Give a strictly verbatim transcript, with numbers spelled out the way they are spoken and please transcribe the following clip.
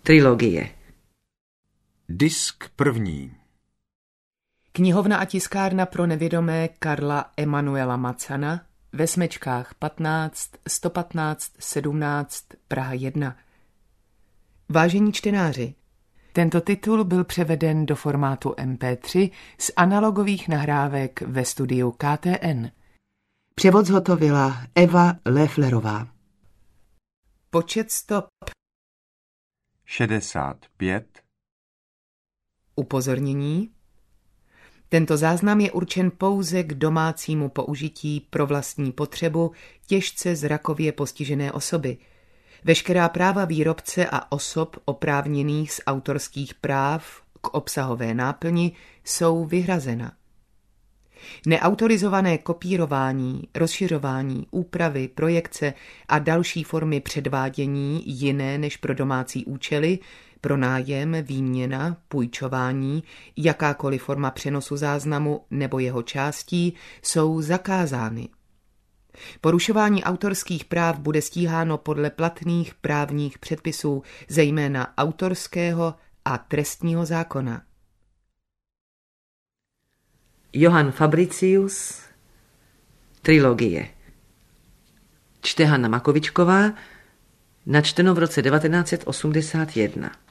Trilogie. Disk první. Knihovna a tiskárna pro nevědomé Karla Emanuela Macana ve Smečkách patnáct, sto patnáct, sedmnáct, Praha jedna. Vážení čtenáři, tento titul byl převeden do formátu em pé tři z analogových nahrávek ve studiu K T N. Převod zhotovila Eva Lefflerová. Počet stop. šedesát pět. Upozornění. Tento záznam je určen pouze k domácímu použití pro vlastní potřebu těžce zrakově postižené osoby. Veškerá práva výrobce a osob oprávněných z autorských práv k obsahové náplni jsou vyhrazena. Neautorizované kopírování, rozšiřování, úpravy, projekce a další formy předvádění jiné než pro domácí účely, pronájem, výměna, půjčování, jakákoliv forma přenosu záznamu nebo jeho částí jsou zakázány. Porušování autorských práv bude stíháno podle platných právních předpisů, zejména autorského a trestního zákona. Johann Fabricius. Trilogie. Čte Hana Makovičková, načteno v roce devatenáct set osmdesát jedna.